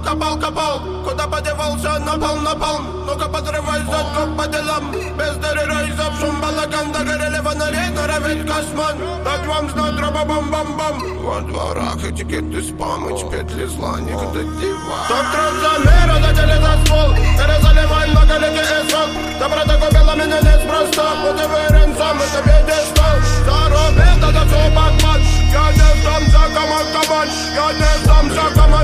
копал. Куда подевался, напал. Ну-ка подрывай задку по делам. Без терроризов, шум балаган, догорели фонари, норовит косман. Дать вам знать, тропа-бам-бам-бам. Во дворах этикеты спам, и петли зла, никогда дива. Топ трансамера, надели за ствол. Перезаливай многолетний эсрок. Доброта купила меня неспроста. Вот и уверен сам, это пьедестал. Заробил, тогда все бакман. Я не сдамся, камон. Я не сдамся, камон.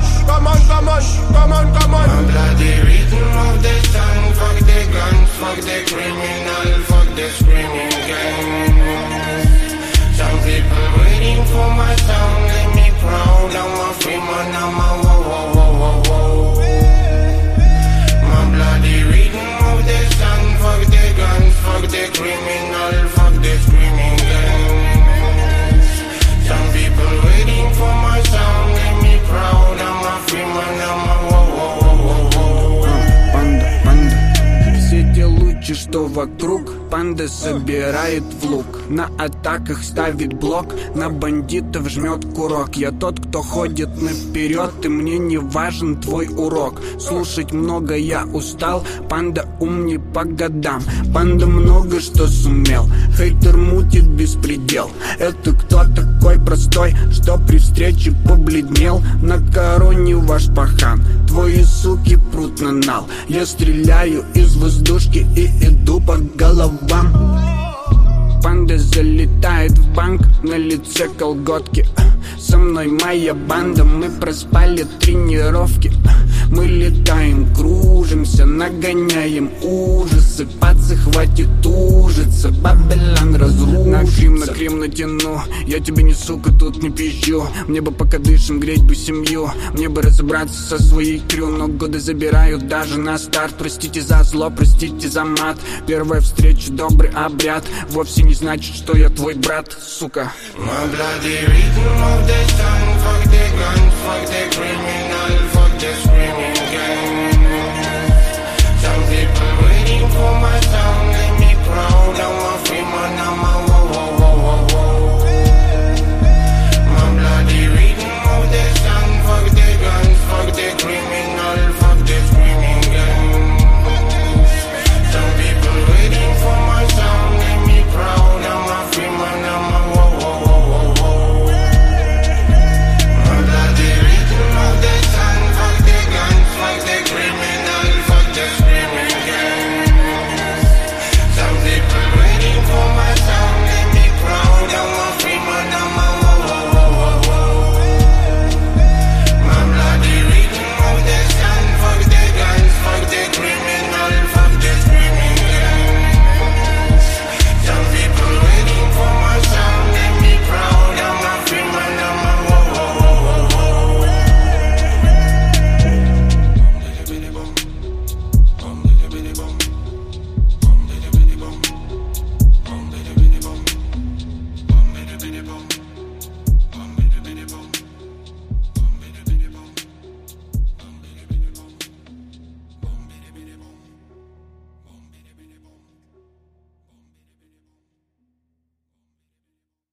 I'm bloody rhythm of the sun. Fuck the guns, fuck the criminal, fuck the screaming gangs. Some people waiting for my sound. Let me proud, I'm a free man, I'm a whoa. My bloody rhythm of the sun. Fuck the guns, fuck the criminal, fuck the screaming gangs. Some people waiting for my sound. Let me proud, I'm a free man, I'm a whoa. Все те лучи, что вокруг, панда собирает в лук. На атаках ставит блок, на бандитов жмет курок. Я тот, кто ходит наперед, и мне не важен твой урок. Слушать много я устал, панда ум не по годам. Панда много что сумел, хейтер мутит беспредел. Это кто такой простой, что при встрече побледнел? На короне ваш пахан, твои суки прут на нал. Я стреляю из воздушки и иду по головам. Панда залетает в банк, на лице колготки. Со мной моя банда, мы проспали тренировки. Мы летаем, кружимся, нагоняем ужасы. Пацы, хватит ужиться, Бабилон разрушится. На крем натяну, я тебе не сука, тут не пищу. Мне бы пока дышим, греть бы семью. Мне бы разобраться со своей крю, но годы забирают даже на старт. Простите за зло, простите за мат. Первая встреча, добрый обряд. Вовсе не значит, что я твой брат, сука. My bloody rhythm of the sun, fuck the